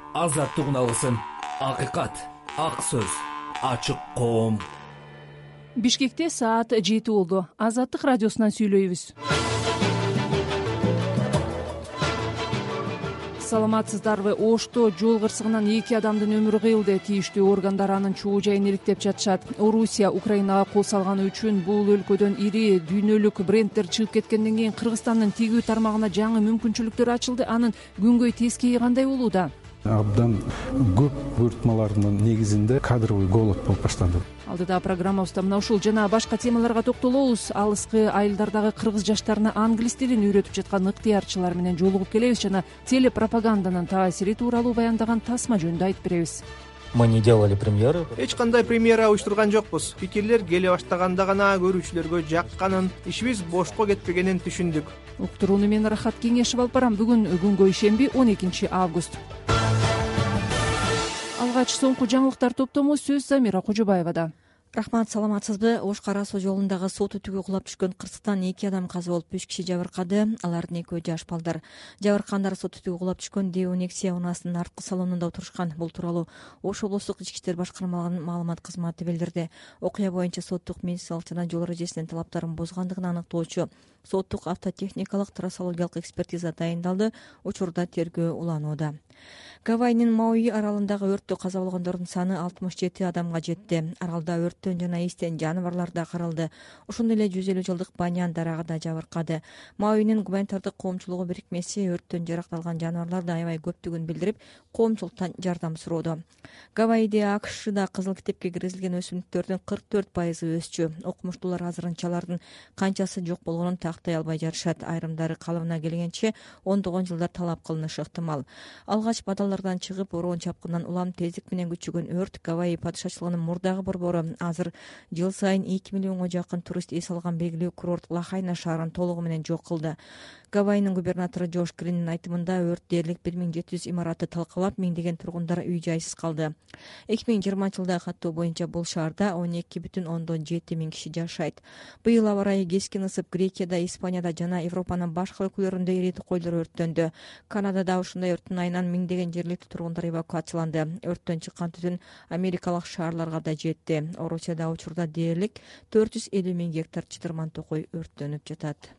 азаттык алсын, акыйкат, ак сөз, ачык коом. Бишкекте саат 7 болду. Азаттык радиосунан сүйлөйбүз. Саламатсыздарбы? Ошто жол кырсыгынан 2 адамдын өмүрү кыйылды. Тийиштүү органдар анын чоо жайын иликтеп жатышат. Орусия Украинага кол салганы үчүн бул өлкөдөн ири дүйнөлүк бренддер чыгып кеткенден кийин Кыргызстандын тигүү тармагына жаңы мүмкүнчүлүктөр ачылды. Анын күнгөй тескейи кандай болууда? Абдан көп буйртмалардын негизинде кадровый голод болуп баштады. Алдыда программабызда мына ушул жана башка темаларга токтолобуз. Алыскы айылдардагы кыргыз жаштарына англис тилин үйрөтүп жаткан ыктыярчылар менен жолугуп келебиз жана телепропаганданын таасири тууралуу баяндаган тасма жөнүндө айтып беребиз. Мы не делали премьеры. Эч кандай премьера уюштурган жокпуз. Пикирлер келе баштаганда гана көрүүчүлөргө жакканын, ишибиз бошко кетпегенин түшүндүк. Уктурууну мен Рахат Кеңешев алып барам. Бүгүн күнгөй шемби 12 август. Алгач соңку жаңылыктар топтому сөз Замира Кожобаевада. Рахмат, саламатсызбы? Ош Кара Суу жолундагы суу түтүгү кулап түшкөн кырсыктан 2 адам каза болуп, 5 киши жабыркады. Алардын экөө жаш балдар. Жабыркандар суу түтүгү кулап түшкөн Дэу Нексия унаасынын арткы салонунда отурушкан. Бул тууралуу Ош облустук ички иштер башкармалыгынын маалымат кызматы билдирди. Окуя боюнча соттук медициналык жана жол эрежесинин талаптарын бузгандыгын аныктоочу соттук автотехникалык трассологиялык экспертиза дайындалды. Учурда тергөө уланууда. Гавайнын Мауи аралындагы өрттө каза болгондордун саны 67 адамга жетти. Аралда өрттөн жана истен жаныбарлар да каралды. Ошондой эле 150 жылдык банян дарагы да жабыркады. Мауинин гуманитардык коомчулугу бирикмеси өрттөн жаракталган жаныбарларды аябай көптүгүн билдирип, коомчулуктан жардам суроодо. Гавайиде АКШда кызыл китепке киргизилген өсүмдүктөрдүн 44% өсчү. Окумуштуулар азырынча алардын канчасы жок болгонун тактай албай жатышат. Айрымдары калыбына келгенче ондогон жылдар талап кылынышы ыктымал. Алгач бадалдардан чыгып, ороон чапкындан улам тездик менен күчөгөн өрт Гавайи падышачылыгынын мурдагы борбору азыр жыл сайын 2 миллионго жакын турист эс алган белгилүү курорт Лахайна шаарын толугу менен жок кылды. Гавайинин губернатору Джош Гриннин айтымында өрт дээрлик 1700 имаратты талкалап, миңдеген тургундар үй жайсыз калды. 2020 жылдагы каттоо боюнча бул шаарда 12,7 миң киши жашайт. Быйыл аба ырайы кескин ысып, Грекияда, Испанияда жана Европанын башка өлкөлөрүндө ири койлор өрттөндү. Канадада ушундай өрттүн айынан миңдеген жергиликтүү тургундар эвакуацияланды. Өрттөн чыккан түтүн америкалык шаарларга да жетти. Орусияда учурда дээрлик 450 миң гектар чытырман токой өрттөнүп жатат.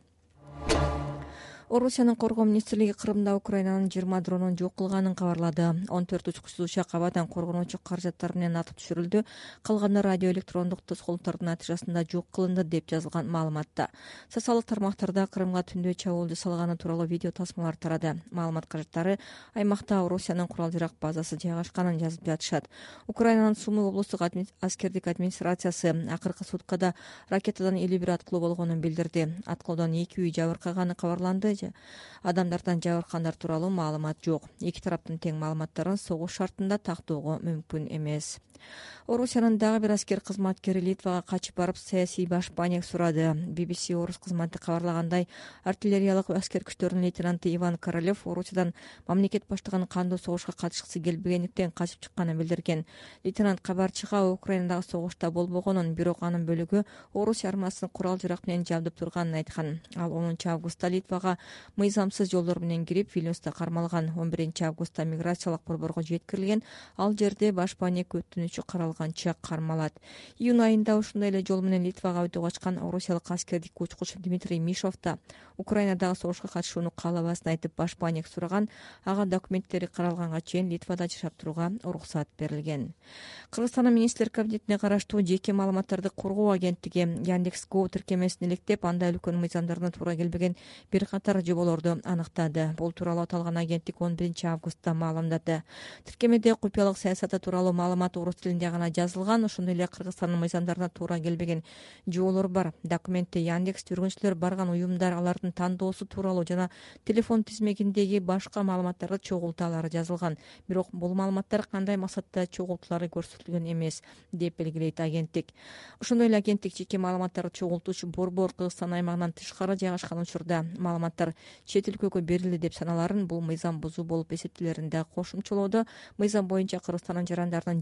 Орусиянын коргоо министрлиги Кырымда Украинанын 20 дронун жок кылганын кабарлады. 14 учкучсуз учак абадан коргонуучу каражаттар менен атып түшүрүлдү. Калганы радиоэлектрондук тоскоолдордун натыйжасында жок кылынды деп жазылган маалыматта. Социалдык тармактарда Кырымга түндө чабуулду салганы тууралуу видео тасмалар тарады. Маалымат каражаттары аймакта Орусиянын курал-жарак базасы жайгашканын жазып жатышат. Украинанын Сумы облустук аскердик администрациясы акыркы суткада ракетадан 51 аткылуу болгонун билдирди. Аткылуудан 2 үй жабыркаганы кабарланды. Адамдардан жабыркандар тууралуу маалымат жок. Эки тараптын тең маалыматтарын согуш шартында тактоого мүмкүн эмес. Орусиянын дагы бир аскер кызматкери Литвага качып барып саясий башпаанек сурады. BBC орус кызматы кабарлагандай, артиллериялык аскер күчтөрүнүн лейтенанты Иван Королев Орусиядан мамлекет баштыгынын кандуу согушка катышкысы келбегендиктен качып чыкканын билдирген. Лейтенант кабарчыга Украинадагы согушта болбогонун, бирок анын бөлүгү Орусия армиясынын курал-жарак менен жабдып турганын айткан. Ал 10 августта Литвага мыйзамсыз жолдор менен кирип, Вильнюста кармалган. 11 августта миграциялык борборго жеткирилген. Ал жерде башпаанек өтүнүчү каралганча кармалат. Июнь айында ушундай эле жол менен Литвага өтүп качкан орусиялык аскердик учкуч Дмитрий Мишов да Украинадагы согушка катышууну каалабасын айтып башпаанек сураган. Ага документтери каралганга чейин Литвада жашап турууга уруксат берилген. Кыргызстандын министрлер кабинетине караштуу жеке маалыматтарды коргоо агенттиги Яндекс.Го тиркемесин иликтеп, анда өлкөнүн мыйзамдарына туура келбеген бир катар жоболорду аныктады. Бул тууралуу аталган агенттик 11 августта маалымдады. Тиркемеде купуялык саясаты тууралуу маалымат орус тилинде гана жазылган. Ошондой эле Кыргызстандын мыйзамдарына туура келбеген жоболор бар. Документте Яндекс жүргүнчүлөр барган уюмдар, алардын тандоосу тууралуу жана телефон тизмегиндеги башка маалыматтарды чогултаалары жазылган. Бирок бул маалыматтар кандай максатта чогултулары көрсөтүлгөн эмес деп белгилейт агенттик. Ошондой эле агенттик жеке маалыматтарды чогултуучу борбор Кыргызстан аймагынан тышкары жайгашкан учурда маалыматтар чет өлкөгө берилди деп саналарын, бул мыйзам бузуу болуп эсептелерин да кошумчалоодо. Мыйзам боюнча Кыргызстандын жарандарынын жеке маалыматтары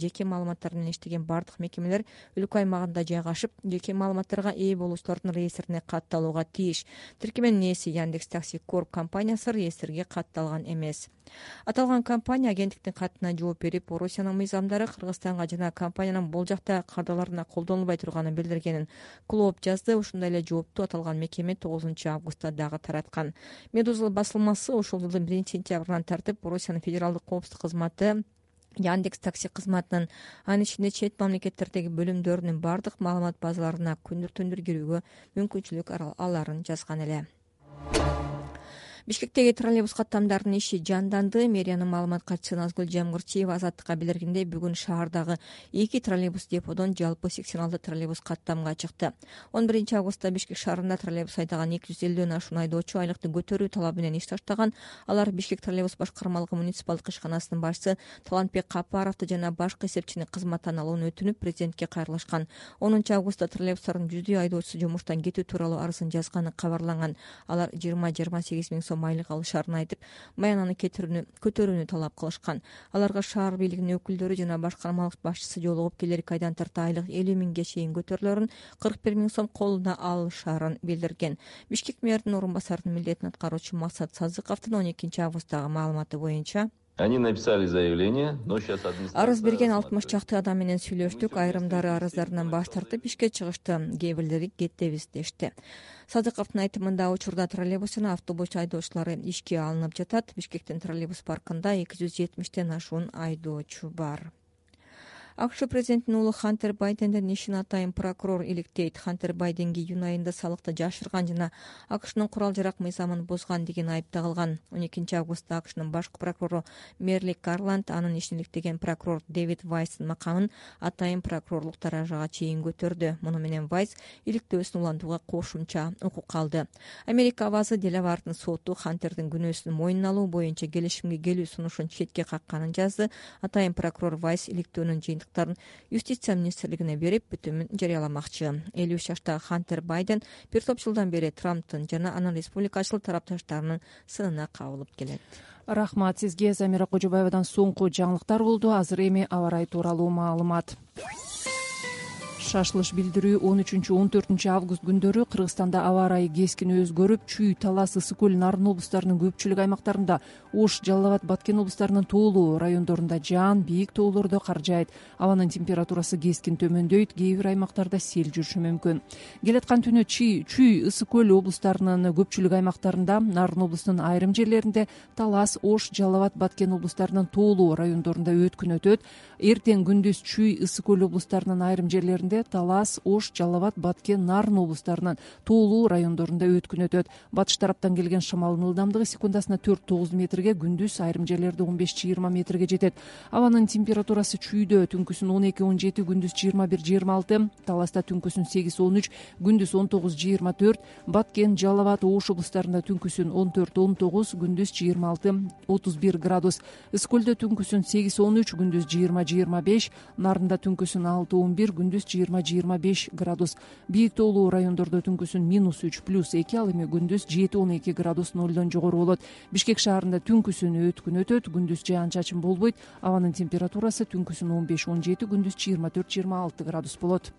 маалыматтар менен иштеген бардык мекемелер өлкө аймагында жайгашып, жеке маалыматтарга ээ болуучулардын реестрине катталууга тийиш. Тиркеменин ээси Яндекс Такси Корп компаниясы реестрге катталган эмес. Аталган компания агенттиктин катына жооп берип, Орусиянын мыйзамдары Кыргызстанга жана компаниянын бул жакта каадаларына колдонулбай турганын билдиргенин Клооп жазды. Ушундай эле жоопту аталган мекеме 9 августта дагы тараткан. Медуза басылмасы ушул жылдын 1-сентябрынан тартып Орусиянын федералдык коопсуздук кызматы Яндекс Такси кызматынын анын ичинде чет мамлекеттердеги бөлүмдөрүнүн бардык маалымат базаларына күндүр-түндүр кирүүгө мүмкүнчүлүк аларын жазган эле. Бишкектеги троллейбус каттамдарынын иши жанданды. Мэриянын маалымат катчысы Назгүл Жамгырчиева Азаттыкка билдиргендей, бүгүн шаардагы 2 троллейбус деподон жалпы секционалдуу троллейбус каттамга чыкты. 11 августта Бишкек шаарында троллейбус айдаган 250дөн ашуун айдоочу айлыкты көтөрүү талабы менен иш таштаган. Алар Бишкек троллейбус башкармалыгы муниципалдык ишканасынын башчысы Талантбек Капаровду жана башкы эсепчини кызматтан алууну өтүнүп, президентке кайрылышкан. 10 августта троллейбустардын 100 айдоочусу жумуштан кетүү тууралуу арызын жазганы кабарланган. Алар 20-28 миң сом айлык алышарын айтып, баянаны көтөрүүнү талап кылышкан. Аларга шаар бийлигинин өкүлдөрү жана башкармалык башчысы жолугуп, келерки айдан тарта айлык 50 миңге чейин көтөрүлөрүн, 41 миң сом колуна алышарын билдирген. Бишкек мэринин орун басарынын милдетин аткаруучу Максат Сазыковдун 12 августтагы маалыматы боюнча Они написали заявление, но сейчас администрация... Арыз берген 60 чакты адам менен сүйлөштүк. Айрымдары арыздарынан баш тартып ишке чыгышты. Кээ бирлери кетебиз дешти. Садыковдун айтымында учурда троллейбус жана автобус айдоочулары ишке алынып жатат. Бишкектин троллейбус паркында 270ден ашуун айдоочу бар. АКШ президентинин уулу Хантер Байдендин ишин атайын прокурор иликтейт. Хантер Байденге июнь айында салыкты жашырган жана АКШнын курал жарак мыйзамын бузган деген айып тагылган. 12 августта АКШнын башкы прокурору Мерлик Гарланд анын ишин иликтеген прокурор Дэвид Вайстын макамын атайын прокурорлук даражага чейин көтөрдү. Муну менен Вайс иликтөөсүн улантууга кошумча укук алды. Америка авазы Делавардын соту Хантердин күнөөсүн мойнуна алуу боюнча келишимге келүү сунушун четке какканын жазды. Атайын прокурор Вайс иликтөөнүн Юстиция министрлигине берип, бүтүмүн жарыяламакчы. 53 жаштагы Хантер Байден бир топ жылдан бери Трамптын жана анын республикачыл тарапташтарынын сынына кабылып келет. Рахмат сизге. Замира Кожобаевадан соңку жаңылыктар болду. Азыр эми аба ырайы тууралуу маалымат. Шашылыш билдирүү 13-14 август күндөрү Кыргызстанда аба ырайы кескин өзгөрүп, Чүй, Талас, Ысык көл, Нарын облустарынын көпчүлүк аймактарында, Ош, Жалал Абад, Баткен облустарынын тоолуу райондорунда жаан, бийик тоолордо кар жаайт. Абанын температурасы кескин төмөндөйт, кээ бир аймактарда сел жүрүшү мүмкүн. Келаткан түнү Чүй, Ысык көл облустарынын көпчүлүк аймактарында, Нарын облусунун айрым жерлеринде, Талас, Ош, Жалал Абад, Баткен облустарынын тоолуу райондорунда өткүн өтөт. Эртең күндүз Чүй, Ысык көл облустарынын айрым жерлеринде, Талас, Ош, Жалал Абад, Баткен, Нарын облустарынын тоолуу райондорунда өткүн өтөт. Батыш тараптан келген шамалдын ылдамдыгы секундасына 4-9 метрге, күндүз айрым жерлерде 15-20 метрге жетет. Абанын температурасы Чүйдө түнкүсүн 12-17, күндүз 21-26, Таласта түнкүсүн 8-13, күндүз 19-24, Баткен, Жалал Абад, Ош облустарында түнкүсүн 14-19, күндүз 26-31 градус. Ысык көлдө түнкүсүн 8-13, күндүз 20-25, Нарында түнкүсүн 6-11, күндүз 20-25 градус. Бийик тоолуу райондордо түнкүсүн -3 +2, ал эми күндүз 7-12 градус нолдон жогору болот. Бишкек шаарында түнкүсүн өткүн өтөт, күндүз жаан-чачын болбойт. Абанын температурасы түнкүсүн 15-17, күндүз 24-26 градус болот.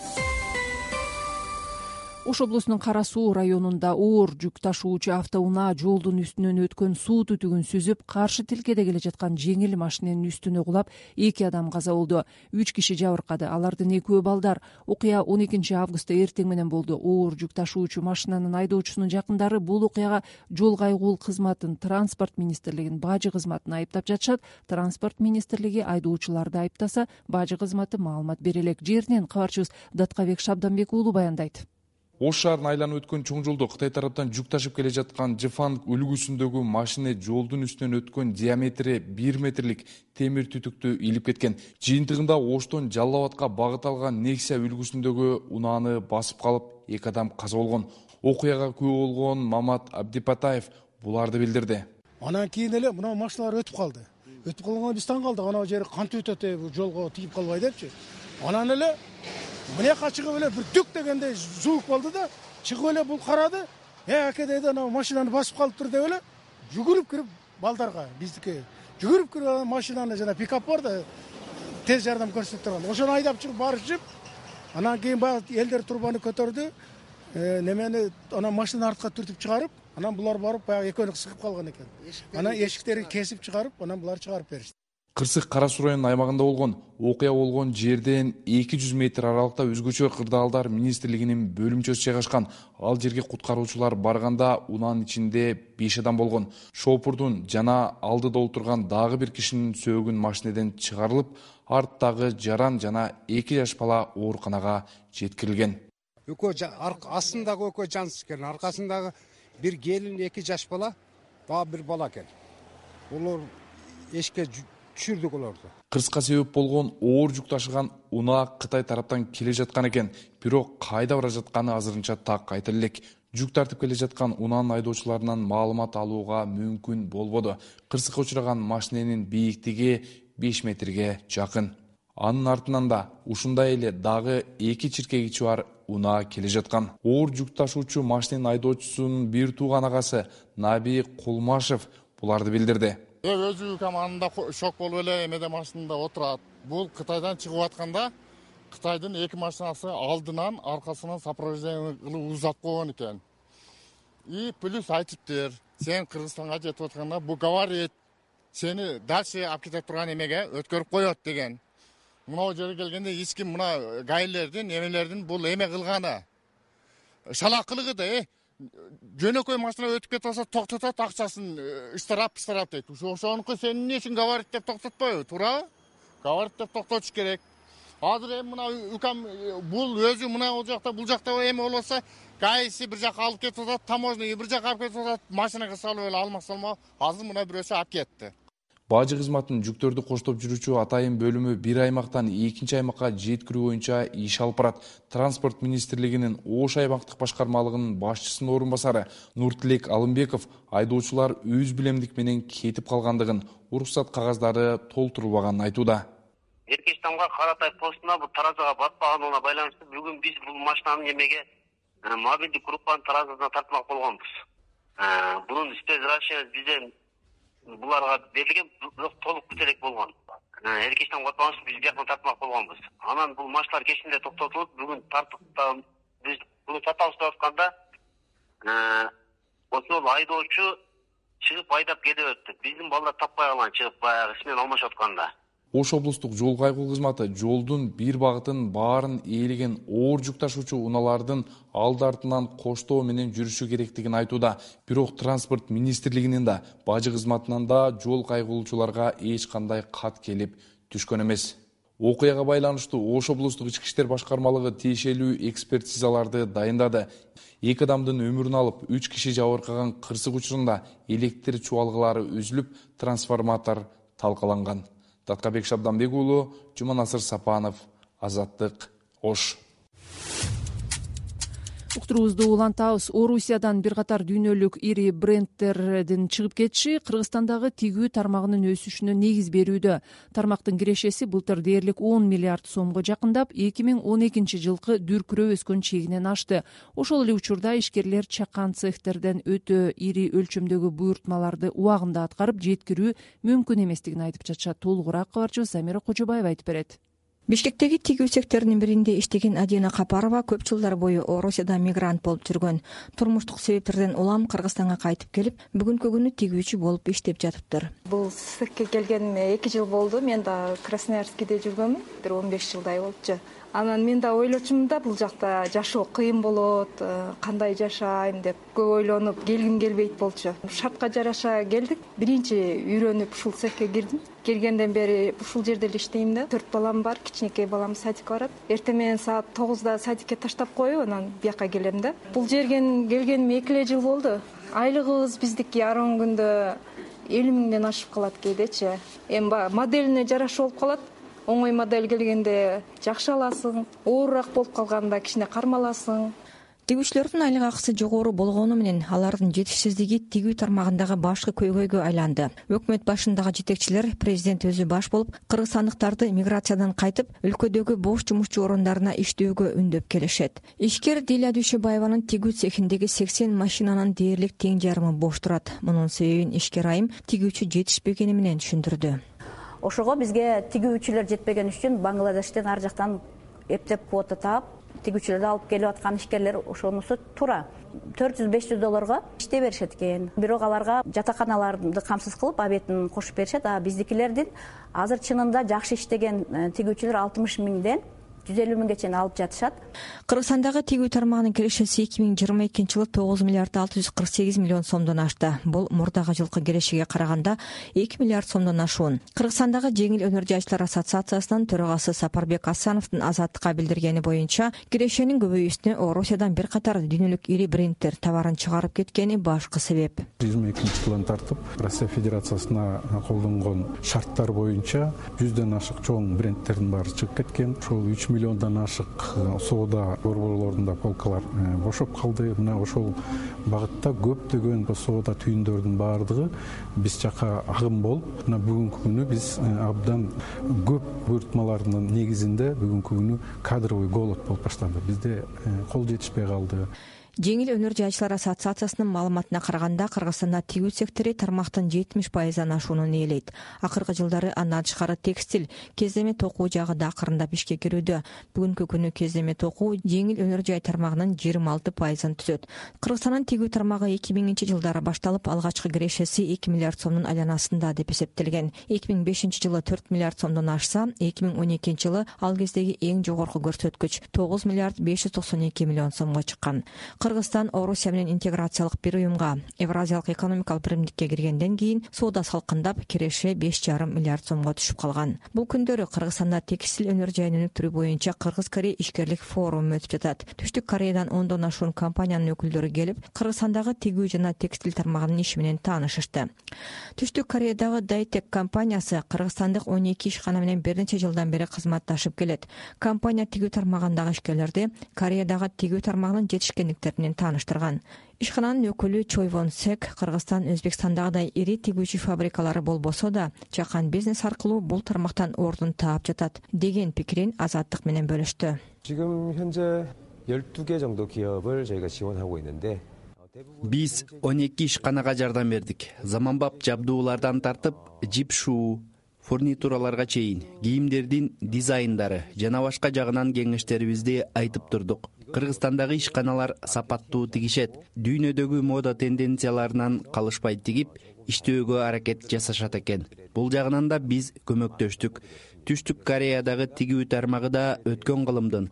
Ош облусунун Кара Суу районунда оор жүк ташуучу автоунаа жолдун үстүнөн өткөн суу түтүгүн сүзүп, каршы тилкеде келе жаткан жеңил машиненин үстүнө кулап, 2 адам каза болду. 3 киши жабыркады. Алардын 2 балдар. Окуя 12 августта эртең менен болду. Оор жүк ташуучу машинанын айдоочусунун жакындары бул окуяга жол кайгуул кызматын, транспорт министрлигин, бажы кызматын айыптап жатышат. Транспорт министрлиги айдоочуларды айыптаса, бажы кызматы маалымат бере элек. Жеринен кабарчыбыз Даткабек Шабданбек уулу баяндайт. Ош шаарын айланып өткөн чоң жолдо Кытай тараптан жүк ташып келе жаткан Жифан үлгүсүндөгү машина жолдун үстүнөн өткөн диаметри 1 метрлик темир түтүктү илип кеткен. Жыйынтыгында Оштон Жалал Абадка багыт алган Nexia үлгүсүндөгү унааны басып калып, 2 адам каза болгон. Окуяга күбө болгон Мамат Абдипатаев буларды билдирди. Анан кийин эле мына машиналар өтүп калды. Өтүп калганга биз таң калдык. Анау жери кантип өтөт, жолго тийип калбай депчи. Анан эле мынаяка чыгып эле бир дүк дегенде звук болду да, чыгып эле бул карады. Аке деди, анау машинаны басып калыптыр деп эле жүгүрүп кирип балдарга, биздики жүгүрүп кирип машинаны жана пикап бар да, тез жардам көрсөтүп турган. Ошону айдап чыгып барышып, анан кийин баягы элдер трубаны көтөрдү. Немени анан машина артка түртүп чыгарып, анан булар барып баягы экөөнү сыгып калган экен. Анан эшиктерин кесип чыгарып, анан булар чыгарып беришти. Кырсык Кара Суу районунун аймагында болгон окуя болгон жерден 200 метр аралыкта өзгөчө кырдаалдар министрлигинин бөлүмчөсү жайгашкан. Ал жерге куткаруучулар барганда унанын ичинде 5 адам болгон. Шопурдун жана алдыда отурган дагы бир кишинин сөөгүн машинеден чыгарылып, арттагы жаран жана 2 жаш бала ооруканага жеткирилген. Астындагы экөө жансыз экен, аркасындагы бир келин 2 жаш бала, дагы бир бала экен. Олар эшикке түшүрдүк оларды. Кырсыкка себеп болгон оор жүк ташыган унаа Кытай тараптан келе жаткан экен, бирок кайда бара жатканы азырынча так айтыла элек. Жүк тартып келе жаткан унаанын айдоочуларынан маалымат алууга мүмкүн болбоду. Кырсыкка учураган машиненин бийиктиги 5 метрге жакын. Анын артынан да ушундай эле дагы 2 чиркегичи бар унаа келе жаткан. Оор жүк ташуучу машиненин айдоочусунун бир тууган агасы Наби Кулмашев буларды билдирди. Өзү командада шок болуп эле эмеде машинада отурат. Бул Кытайдан чыгып атканда Кытайдын 2 машинасы алдынан, аркасынан сопровождение кылып узат койгон экен. И плюс айтыптыр, сен Кыргызстанга жетип атканда бу говорит, сени дальше алып кетип турган эмеге өткөрүп коет деген. Мына жерге келгенде эч ким мына гайлердин, эмелердин бул эме кылганы. Шалакылыгы да жөнөкөй машина өтүп кетип алса токтотот, акчасын ыштырап дейт. Ошонуку сен эмне үчүн говорит деп токтотпойбу, туурабы? Говорит деп токтотуш керек. Азыр эми мына укам бул өзү мына ол жакта бул жакта эме болсо, гайси бир жака алып кетип атат, таможня бир жака алып кетип атат, машинага салып эле алмак салма. Азыр мына бирөөсү алып кетти. Бажы кызматынын жүктөрдү коштоп жүрүүчү атайын бөлүмү бир аймактан экинчи аймакка жеткирүү боюнча иш алып барат. Транспорт министрлигинин Ош аймактык башкармалыгынын башчысынын орун басары Нуртилек Алымбеков айдоочулар өз билемдик менен кетип калгандыгын, уруксат кагаздары толтурулбаганын айтууда. Эркечтамга Каратай постуна бул таразага батпаганына байланыштуу бүгүн биз бул машинаны эмеге мобилдик группанын таразасына тартмак болгонбуз. Бунун спецрасчет бизден буларга берилген, бирок толук бүт элек болгон. Эркечтамга батпаган үчүн биз бияктан тартмак болгонбуз. Анан бул машиналар кечинде токтотулуп, бүгүн тартып биз буну тартабыз деп атканда ошол айдоочу чыгып айдап кетип өттү. Биздин балдар таппай калган чыгып баягы смен алмашып атканда. Ош облустук жол кайгуу кызматы жолдун бир багытын баарын ээлеген оор жүк ташуучу унаалардын алды артынан коштоо менен жүрүшү керектигин айтууда. Бирок транспорт министрлигинин да, бажы кызматынан да жол кайгуулчуларга эч кандай кат келип түшкөн эмес. Окуяга байланыштуу Ош облустук ички иштер башкармалыгы тиешелүү экспертизаларды дайындады. 2 адамдын өмүрүн алып, 3 киши жабыркаган кырсык учурунда электр чуалгылары үзүлүп, трансформатор талкаланган. Таткабек Шабданбек уулу, Жуманасыр Сапанов, Азаттык, Ош. Уктуруубузду улантабыз. Орусиядан бир катар дүйнөлүк ири брендтердин чыгып кетиши Кыргызстандагы тигүү тармагынын өсүшүнө негиз берүүдө. Тармактын кирешеси былтыр дээрлик 10 миллиард сомго жакындап, 2012 жылкы дүркүрөө өскөн чегинен ашты. Ошол эле учурда ишкерлер чакан цехтерден өтө ири өлчөмдөгү буйртмаларды убагында аткарып жеткирүү мүмкүн эместигин айтып жатышат. Толугураак кабарчыбыз Замира Кожобаева айтып берет. Бишкектеги тигүү цехтеринин биринде иштеген Адина Капарова көп жылдар бою Орусияда мигрант болуп жүргөн. Турмуштук себептерден улам Кыргызстанга кайтып келип, бүгүнкү күнү тигүүчү болуп иштеп жатыптыр. Бул цехке келгениме 2 жыл болду. Мен да Красноярскиде жүргөмүн. 15 жылдай болчу. Анан мен да ойлочумун да бул жакта жашоо кыйын болот, кандай жашайм деп көп ойлонуп келгим келбейт болчу. Шартка жараша келдик. Биринчи үйрөнүп ушул цехке кирдим. Келгенден бери ушул жерде эле иштейм да. 4 балам бар, кичинекей балам садикке барат. Эртең менен саат 9-да садикке таштап коюп, анан бияка келем да. Бул жерге келгениме 2 жыл болду. Айлыгыбыз биздики 10 күндө 50 миңден ашып калат кээдечи. Эми моделине жараша болуп калат. Оңой модель келгенде жакшы аласың, оорураак болуп калганда кичине кармаласың. Тигүүчүлөрдүн айлык акысы жогору болгону менен алардын жетишсиздиги тигүү тармагындагы башкы көйгөйгө айланды. Өкмөт башындагы жетекчилер, президент өзү баш болуп, кыргызстандыктарды миграциядан кайтып, өлкөдөгү бош жумушчу орундарына иштөөгө үндөп келишет. Ишкер Диля Дүйшөбаеванын тигүү цехиндеги 80 машинанын дээрлик тең жарымы бош турат. Мунун себебин ишкер айым тигүүчү жетишпегени менен түшүндүрдү. Ошого бизге тигүүчүлөр жетпеген үчүн Бангладештен ар жактан эптеп квота таап тигүүчүлөрдү алып келип аткан ишкерлер ошонусу туура $400–500 иштей беришет экен. Бирок аларга жатаканаларды камсыз кылып обедин кошуп беришет. А биздикилердин азыр чынында жакшы иштеген тигүүчүлөр 60 миңден 150 миңге чейин алып жатышат. Кыргызстандагы тигүү тармагынын кирешеси 2022-жылы 9 миллиард 648 миллион сомдон ашты. Бул мурдагы жылкы кирешеге караганда 2 миллиард сомдон ашуун. Кыргызстандагы жеңил өнөр жайчылар ассоциациясынын төрагасы Сапарбек Асановдун Азаттыкка билдиргени боюнча, кирешенин көбөйүүсүнө Орусиядан бир катар дүйнөлүк ири брендтер товарын чыгарып кеткени башкы себеп. 22-жылдан тартып Россия Федерациясына колдонгон шарттар боюнча 100ден ашык чоң брендтердин баары чыгып кеткен. Ошол 3 миллиондон ашык соода борборлорунда полкалар бошоп калды. Мына ошол багытта көптөгөн соода түйүндөрдүн баардыгы биз жака агым болуп, мына бүгүнкү күнү биз абдан көп буйртмалардын негизинде бүгүнкү күнү кадровый голод болуп баштады. Бизде кол жетишпей калды. Жеңил өнөр жайчылар ассоциациясынын маалыматына караганда, Кыргызстанда тигүү сектори тармактын 70%-дан ашуунун ээлейт. Акыркы жылдары андан тышкары текстиль, кездеме токуу жагы да акырындап ишке кирүүдө. Бүгүнкү күнү кездеме токуу жеңил өнөр жай тармагынын 26%-ын түзөт. Кыргызстандын тигүү тармагы 2000-жылдары башталып, алгачкы кирешеси 2 миллиард сомдун айланасында деп эсептелген. 2005-жылы 4 миллиард сомдон ашса, 2012-жылы ал кездеги эң жогорку көрсөткүч 9 миллиард 592 миллион сомго чыккан. Кыргызстан Орусия менен интеграциялык бир уюмга, Евразиялык экономикалык биримдикке киргенден кийин соода салкындап, киреше 5,5 миллиард сомго түшүп калган. Бул күндөрү Кыргызстанда текстиль өнөр жайын өнүктүрүү боюнча Кыргыз-Корей ишкерлик форуму өтүп жатат. Түштүк Кореядан 10дон ашуун компаниянын өкүлдөрү келип, Кыргызстандагы тигүү жана текстиль тармагынын иши менен таанышышты. Түштүк Кореядагы Дайтек компаниясы кыргызстандык 12 ишкана менен бир нече жылдан бери кызматташып келет. Компания тигүү тармагындагы ишкерлерди Кореядагы тигүү тармагынын жетишкендиктеринен тааныштырган. Ишкананын өкүлү Чой Вон Сек Кыргызстан Өзбекстандагыдай ири тигүүчү фабрикалары болбосо да, жакан бизнес аркылуу бул тармактан ордун таап жатат деген пикирин Азаттык менен бөлүштү. 지금 현재 12개 정도 기업을 저희가 지원하고 있는데 Биз 12 ишканага жардам бердик. Заманбап жабдуулардан тартып, жип шуу, фурнитураларга чейин, кийимдердин дизайндары жана башка жагынан кеңештерибизди айтып турдук. Кыргызстандагы ишканалар сапаттуу тигишет, дүйнөдөгү мода тенденцияларынан калышпай тигип, иштөөгө аракет жасашат экен. Бул жагынан да биз көмөктөштүк. Түштүк Кореядагы тигүү тармагы да өткөн кылымдын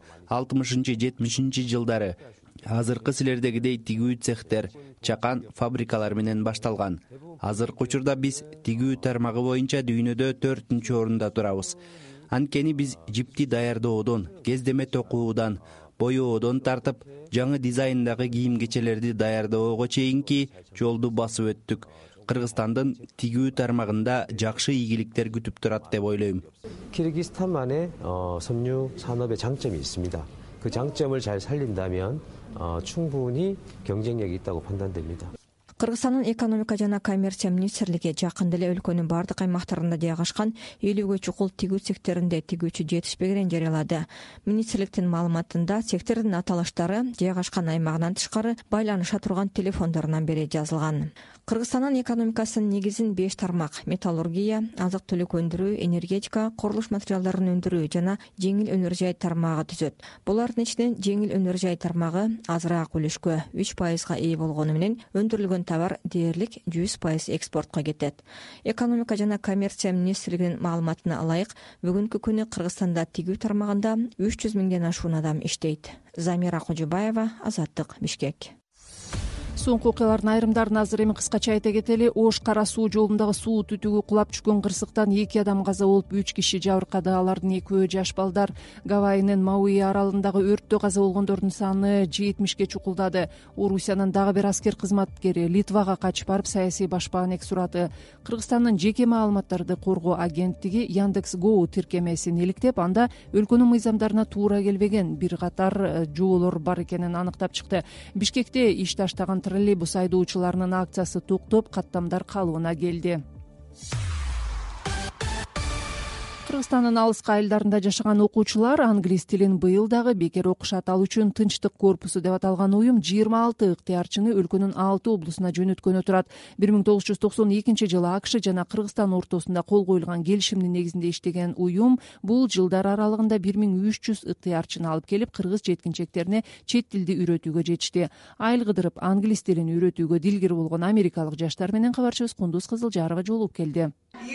60-70 жылдары азыркы силердегидей тигүү цехтер, чакан фабрикалар менен башталган. Азыркы учурда биз тигүү тармагы боюнча дүйнөдө 4-орунда турабыз. Анткени биз жипти даярдоодон, кездеме токуудан, боёодон тартып, жаңы дизайндагы кийим-кечелерди даярдоого чейинки жолду басып өттүк. Кыргызстандын тигүү тармагында жакшы ийгиликтер күтүп турат деп ойлойм. 키르기스탄만의 섬유 산업의 장점이 있습니다. 그 장점을 잘 살린다면 충분히 경쟁력이 있다고 판단됩니다. Кыргызстандын экономика жана коммерция министрлиги жакында эле өлкөнүн бардык аймактарында жайгашкан 50ге чукул тигүү секторунда тигүүчү жетишпегенин жарыялады. Министрликтин маалыматында сектордун аталыштары жайгашкан аймагынан тышкары байланыша турган телефондорунан бери жазылган. Кыргызстандын экономикасынын негизин 5 тармак: металлургия, азык-түлүк өндүрүү, энергетика, курулуш материалдарын өндүрүү жана жеңил өнөр жай тармагы түзөт. Булардын ичинен жеңил өнөр жай тармагы азыраак үлүшкө 3%га ээ болгону менен өндүрүлгөн товар дээрлик 100% экспортко кетет. Экономика жана коммерция министрлигинин маалыматына ылайык, бүгүнкү күнү Кыргызстанда тигүү тармагында 300 миңден ашуун адам иштейт. Замира Кожубаева, Азаттык, Бишкек. Соңку окуялардын айрымдарын азыр эми кыскача айта кетели. Ош Кара суу жолундагы суу түтүгү кулап түшкөн кырсыктан 2 адам каза болуп, 3 киши жабыркады. Алардын экөө жаш балдар. Гавайинин Мауи аралындагы өрттө каза болгондордун саны 70ге чукулдады. Орусиянын дагы бир аскер кызматкери Литвага качып барып, саясий башпаанек сураты. Кыргызстандын жеке маалыматтарды коргоо агенттиги Яндекс.Go тиркемесин иликтеп, анда өлкөнүн мыйзамдарына туура келбеген бир катар жоолор бар экенин аныктап чыкты. Бишкекте иш таштаган троллейбус айдоочуларынын акциясы токтоп, каттамдар калыбына келди. Кыргызстандын алыскы айылдарында жашаган окуучулар англис тилин быйыл дагы бекер окушат. Ал үчүн Тынчтык корпусу деп аталган уюм 26 ыктыярчыны өлкөнүн 6 облусуна жөнөткөнү турат. 1992 жылы АКШ жана Кыргызстан ортосунда кол коюлган келишимдин негизинде иштеген уюм бул жылдар аралыгында 1300 ыктыярчыны алып келип, кыргыз жеткинчектерине чет тилди үйрөтүүгө жетишти. Айыл кыдырып англис тилин үйрөтүүгө дилгир болгон америкалык жаштар менен кабарчыбыз Кундуз Кызылжарова жолугуп келди.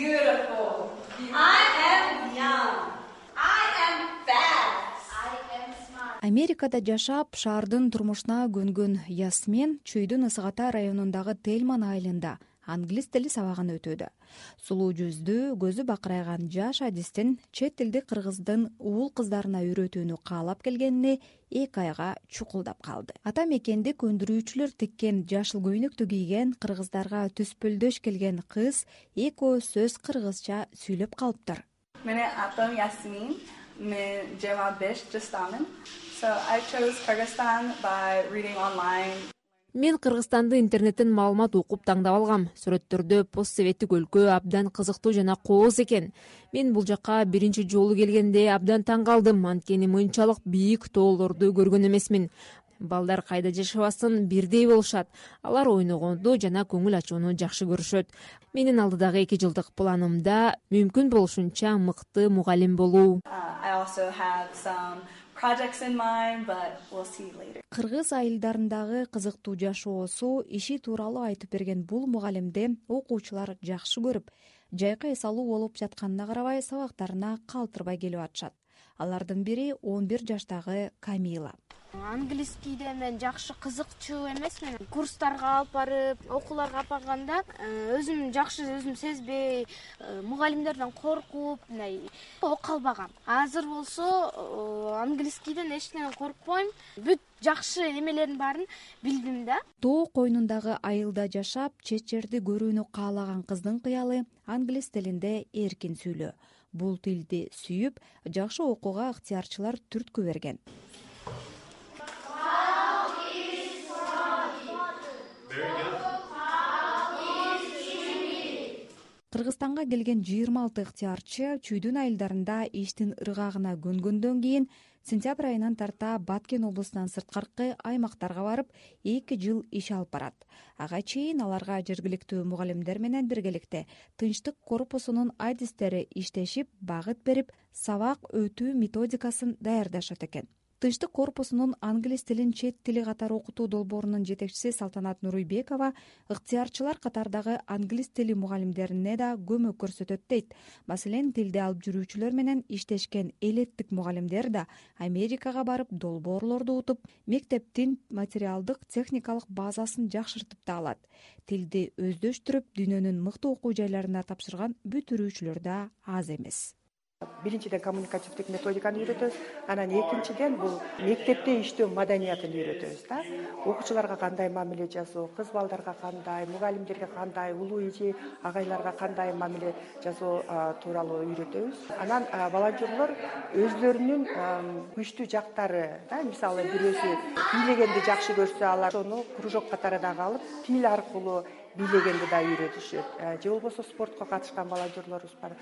Америкада жашап, шаардын турмушуна көнгөн Ясмен Чүйдүн Ысык-Ата районундагы Тельман айылында англис тили сабагын өтүүдө. Сулуу жүздүү, көзү бакырайган жаш адистин чет тилди кыргыздын уул кыздарына үйрөтүүнү каалап келгенине 2 айга чукулдап калды. Ата мекенди көндүрүүчүлөр тиккен жашыл көйнөктү кийген, кыргыздарга түспөлдөш келген кыз экөө сөз кыргызча сүйлөп калыптыр. Менин атым Ясмин, мен 25 жаштамын. So I chose Kyrgyzstan by reading online. Мен Кыргызстанды интернеттен маалымат окуп таңдап алгам. Сүрөттөрдө постсоветтик өлкө абдан кызыктуу жана кооз экен. Мен бул жакка биринчи жолу келгенде абдан таң калдым, анткени мынчалык бийик тоолорду көргөн эмесмин. Балдар кайда жашабасын бирдей болушат. Алар ойногонду жана көңүл ачууну жакшы көрүшөт. Менин алдыдагы 2 жылдык планымда мүмкүн болушунча мыкты мугалим болуу. I also have some projects in mind, but we'll see later. Кыргыз айылдарындагы кызыктуу жашоосу иши тууралуу айтып берген бул мугалимди окуучулар жакшы көрүп, жайкы эс алуу болуп жатканына карабай сабактарына калтырбай келип атышат. Алардын бири 11 жаштагы Камила. Англискийде мен жакшы кызыкчу эмесмин. Курстарга алып барып, окууларга алып барганда өзүм жакшы өзүм сезбей, мугалимдерден коркуп, окуп албагам. Азыр болсо англискийден эч нерседен коркпойм. Бүт жакшы эмелердин баарын билдим да. Тоо койнундагы айылда жашап, чет жерди көрүүнү каалаган кыздын кыялы англис тилинде эркин сүйлөө. Бул тилди сүйүп, жакшы окууга ыктыярчылар түрткү берген. Кыргызстанга келген 26 ыктыярчы Чүйдүн айылдарында иштин ыргагына көнгөндөн кийин сентябрь айынан тарта Баткен облусунан сырткаркы аймактарга барып 2 жыл иш алып барат. Ага чейин аларга жергиликтүү мугалимдер менен биргеликте Тынчтык корпусунун адистери иштешип, багыт берип, сабак өтүү методикасын даярдашат экен. Тынчтык корпусунун англис тилин чет тили катары окутуу долбоорунун жетекчиси Салтанат Нуруйбекова ыктыярчылар катардагы англис тили мугалимдерине да көмөк көрсөтөт дейт. Маселен, тилди алып жүрүүчүлөр менен иштешкен элеттик мугалимдер да Америкага барып долбоорлорду утуп, мектептин материалдык техникалык базасын жакшыртып да алат. Тилди өздөштүрүп, дүйнөнүн мыкты окуу жайларына тапшырган бүтүрүүчүлөр да аз эмес. Биринчиден коммуникативдик методиканы үйрөтөбүз, анан экинчиден бул мектепте иштөө маданиятын үйрөтөбүз да. Окуучуларга кандай мамиле жасоо, кыз балдарга кандай, мугалимдерге кандай, улуу эже агайларга кандай мамиле жасоо тууралуу үйрөтөбүз. Анан волонтерлор өзлөрүнүн күчтүү жактары, мисалы бирөөсү бийлегенди жакшы көрсө, алар ошону кружок катары дагы алып, тил аркылуу бийлегенди да үйрөтүшөт. Же болбосо спортко катышкан волонтерлорубуз бар.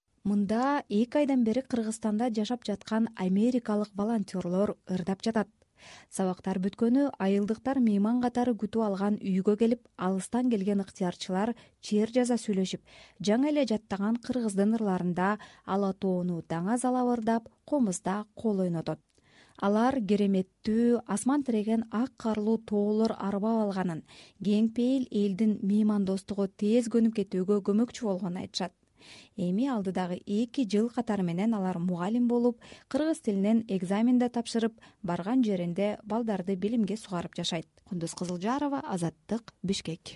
Мында 2 айдан бери Кыргызстанда жашап жаткан америкалык волонтерлор ырдап жатат. Сабактар бүткөнү айылдыктар мейман катары күтүп алган үйгө келип, алыстан келген ыктыярчылар чер жаза сүйлөшүп, жаңы эле жаттаган кыргыздын ырларында ала тоону даңа залап ырдап, комузда кол ойнотот. Алар кереметтүү, асман тиреген ак карлуу тоолор арбап алганын, кең пейил элдин меймандостугу тез көнүп кетүүгө көмөкчү болгонун айтышат. Эми алдыдагы 2 жыл катары менен алар мугалим болуп, кыргыз тилинен экзаменде тапшырып, барган жеринде балдарды билимге сугарып жашайт. Кундуз Кызылжарова, Азаттык, Бишкек.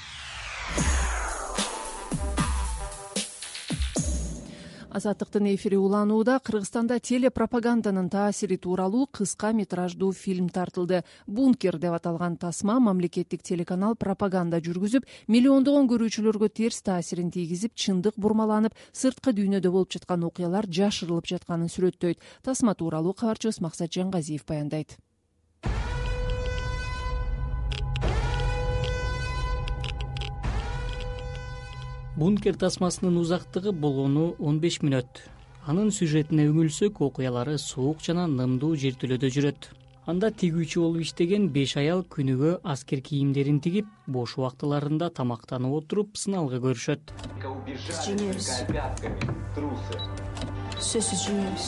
Азаттыктын эфири уланууда. Кыргызстанда телепропаганданын таасири тууралуу кыска метраждуу фильм тартылды. Бункер деп аталган тасма мамлекеттик телеканал пропаганда жүргүзүп, миллиондогон көрүүчүлөргө терс таасирин тийгизип, чындык бурмаланып, сырткы дүйнөдө болуп жаткан окуялар жашырылып жатканын сүрөттөйт. Тасма тууралуу кабарчыбыз Максат Жангазиев баяндайт. Бункер тасмасынын узактыгы болгону 15 мүнөт. Анын сюжетине үңүлсөк, окуялары суук жана нымдуу жертөлөдө жүрөт. Анда тигүүчү болуп иштеген 5 аял күнүгө аскер кийимдерин тигип, бош убактыларында тамактанып отуруп сыналгы көрүшөт. Сөзсүз жеңебиз.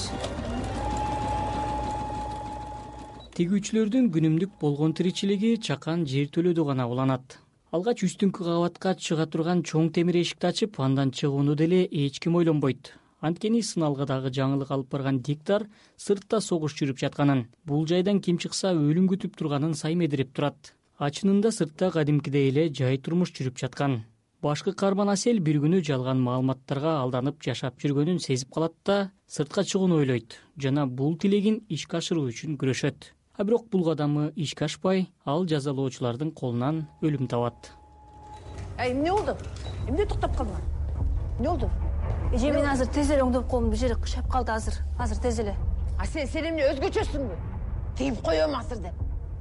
Тигүүчүлөрдүн күнүмдүк болгон тиричилиги чакан жертөлөдө гана уланат. Алгач үстүнкү кабатка чыга турган чоң темир эшикти ачып, андан чыгууну деле эч ким ойлонбойт. Анткени сыналгыдагы жаңылык алып барган диктор сыртта согуш жүрүп жатканын, бул жайдан ким чыкса өлүм күтүп турганын саймедирип турат. Ачынында сыртта кадимкидей эле жай турмуш жүрүп жаткан. Башкы каарман Асел бир күнү жалган маалыматтарга алданып жашап жүргөнүн сезип калат да сыртка чыгууну ойлойт жана бул тилегин ишке ашыруу үчүн күрөшөт. А бирок бул кадамы ишке ашпай, ал жазалоочулардын колунан өлүм табат. Эмне болду? Эмне токтоп калдыңар? Эмне болду? Эже, мен азыр тез эле оңдоп коем, бул жери кышап калды азыр. Азыр тез эле. Сен эмне өзгөчөсүңбү? Тигип коем азыр деп.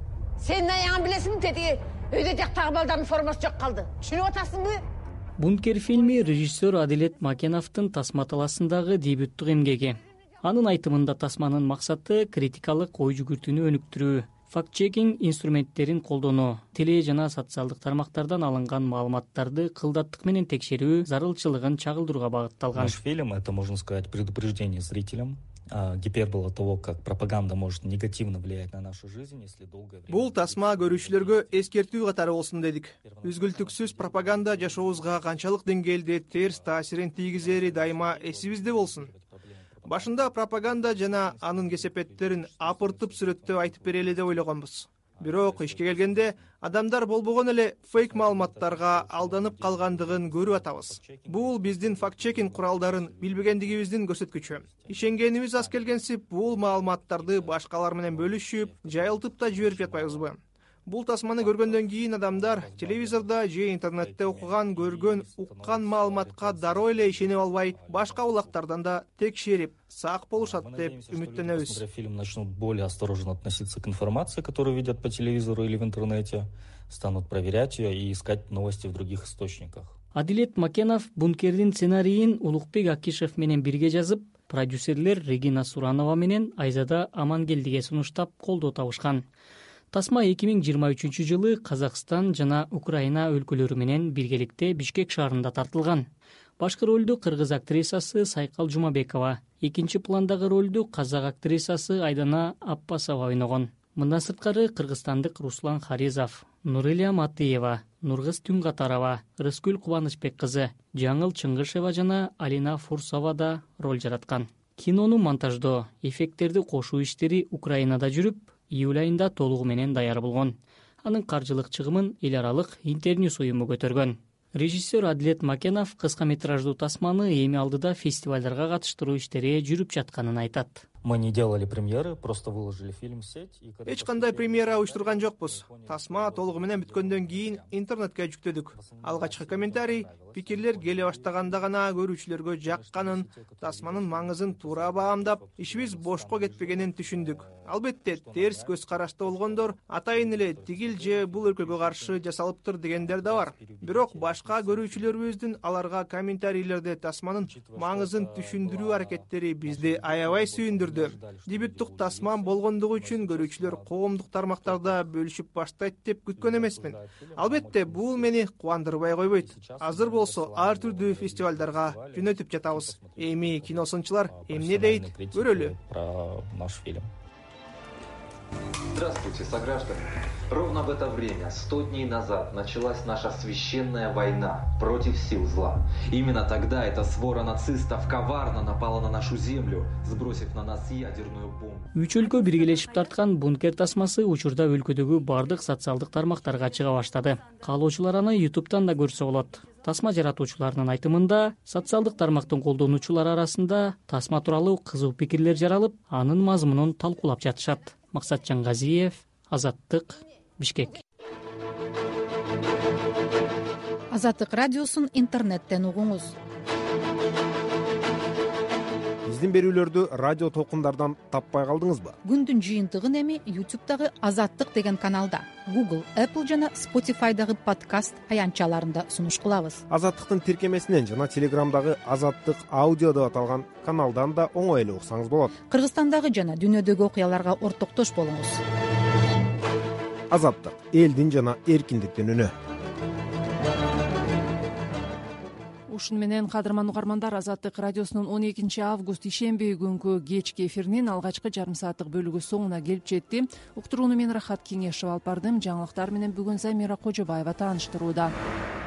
Сен аягын билесиңби, тетиги өйдө жактагы балдардын формасы жок калды. Түшүнүп атасыңбы? Бункер фильми режиссер Адилет Макеновдун Тасма талаасындагы дебюттук эмгеги. Анын айтымында тасманын максаты критикалык ой жүгүртүүнү өнүктүрүү, факт-чекинг инструменттерин колдонуу, теле жана социалдык тармактардан алынган маалыматтарды кылдаттык менен текшерүү зарылчылыгын чагылдырууга багытталган. Наш фильм — это, можно сказать, предупреждение зрителям, гипербола того, как пропаганда может негативно влиять на нашу жизнь, если долгое время. Бул тасма көрүүчүлөргө эскертүү катары болсун дедик. Үзгүлтүксүз пропаганда жашообузга канчалык деңгээлде терс таасирин тийгизери дайыма эсибизде болсун. Башында пропаганда жана анын кесепеттерин апыртып сүрөттөп айтып берели деп ойлогонбуз. Бирок ишке келгенде адамдар болбогон эле фейк маалыматтарга алданып калгандыгын көрүп атабыз. Бул биздин факт-чекинг куралдарын билбегендигибиздин көрсөткүчү. Ишенгенибиз аз келгенсип, бул маалыматтарды башкалар менен бөлүшүп, жайылтып да жиберип жатпайбызбы? Бул тасманы көргөндөн кийин адамдар телевизордо же интернетте окуган, көргөн, уккан маалыматка дароо эле ишенип албай, башка булактардан да текшерип, сак болушат деп үмүттөнөбүз. Фильм начнут более осторожно относиться к информации, которую видят по телевизору или в интернете, станут проверять ее и искать новости в других источниках. Адилет Макенов Бункердин сценарийин Улукбек Акишев менен бирге жазып, продюсерлер Регина Суранова менен Айзада Амангелдиге сунуштап колдоо табышкан. Тасма 2023 жылы Казакстан жана Украина өлкөлөрү менен биргеликте Бишкек шаарында тартылган. Башкы ролду кыргыз актрисасы Сайкал Жумабекова, экинчи пландагы ролду казак актрисасы Айдана Аппасова ойногон. Мындан сырткары кыргызстандык Руслан Харизов, Нурилия Матыева, Нургыз Түнгатарова, Рыскүл Кубанычбек кызы, Жаңыл Чыңгышева жана Алина Фурсова да роль жараткан. Кинону монтаждоо, эффекттерди кошуу иштери Украинада жүрүп, июль айында толугу менен даяр болгон. Анын каржылык чыгымын эл аралык Интерньюс уюму көтөргөн. Режиссер Адилет Макенов кыска метраждуу тасманы эми алдыда фестивалдарга катыштыруу иштери жүрүп жатканын айтат. Мы не делали премьеры, просто выложили фильм в сеть. Эч кандай премьера уюштурган жокпуз. Тасма толугу менен бүткөндөн кийин интернетке жүктөдүк. Алгачкы комментарий, пикирлер келе баштаганда гана көрүүчүлөргө жакканын, тасманын маңызын туура баамдап, ишибиз бошко кетпегенин түшүндүк. Албетте, терс көз карашта болгондор атайын эле тигил же бул өлкөгө каршы жасалыптыр дегендер да бар. Бирок башка көрүүчүлөрүбүздүн аларга комментарийлерде тасманын маңызын түшүндүрүү аракеттери бизди аябай сүйүндүрдү. Дебюттук тасман болгондугу үчүн көрүүчүлөр коомдук тармактарда бөлүшүп баштайт деп күткөн эмесмин. Албетте, бул мени кубандырбай койбойт. Азыр болсо ар түрдүү фестивалдарга жөнөтүп жатабыз. Эми киносунчулар эмне дейт, көрөлү. Про наш фильм. Здравствуйте, сограждане. Ровно в это время, 100 дней назад, началась наша священная война против сил зла. Именно тогда эта свора нацистов коварно напала на нашу землю, сбросив на нас ядерную бомбу. Үч өлкө биргелешип тарткан Бункер тасмасы учурда өлкөдөгү бардык социалдык тармактарга чыга баштады. Каалоочулар аны YouTube'дан да көрсө болот. Тасма жаратуучуларынын айтымында, социалдык тармактын колдонуучулар арасында тасма тууралуу кызуу пикирлер жаралып, анын мазмунун талкуулап жатышат. Максатжан Газиев, Азаттык, Бишкек. Азаттык радиосун интернеттен угуңуз. биздин берүүлөрдү радио толкундардан таппай калдыңызбы? Күндүн жыйынтыгын эми YouTube'дагы Азаттык деген каналда, Google, Apple жана Spotify'дагы подкаст аянтчаларында сунуш кылабыз. Азаттыктын тиркемесинен жана Телеграмдагы Азаттык аудио деп аталган каналдан да оңой эле уксаңыз болот. Кыргызстандагы жана дүйнөдөгү окуяларга ортоктош болуңуз. Азаттык — элдин жана эркиндиктин үнү. Ушуну менен кадырман угармандар, Азаттык радиосунун 12 август ишемби күнкү кечки эфиринин алгачкы жарым сааттык бөлүгү соңуна келип жетти. Уктурууну мен Рахат Кеңешов алып бардым. Жаңылыктар менен бүгүн Замира Кожобаева тааныштырууда.